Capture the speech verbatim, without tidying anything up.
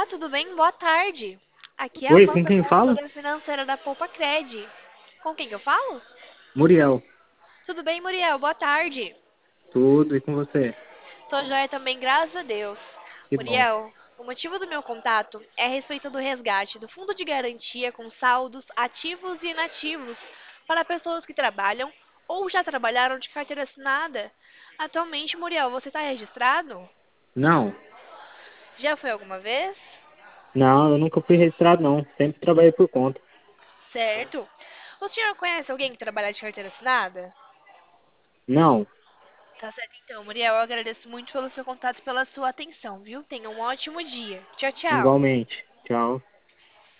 tudo bem? Boa tarde. Aqui é a Oi, com Amanda, quem fala? consultora financeira da Poupa Cred. Com quem que eu falo? Muriel. Tudo bem, Muriel? Boa tarde. Tudo e com você? Tô joia também, graças a Deus. Que bom. Muriel, o motivo do meu contato é a respeito do resgate do Fundo de Garantia com saldos ativos e inativos para pessoas que trabalham ou já trabalharam de carteira assinada. Atualmente, Muriel, você está registrado? Não, Já foi alguma vez? não, eu nunca fui registrado não. Sempre trabalhei por conta. Certo. O senhor conhece alguém que trabalha de carteira assinada? Não, Tá certo, então, Muriel, eu agradeço muito pelo seu contato e pela sua atenção, viu? Tenha um ótimo dia. Tchau, tchau. igualmente. Tchau.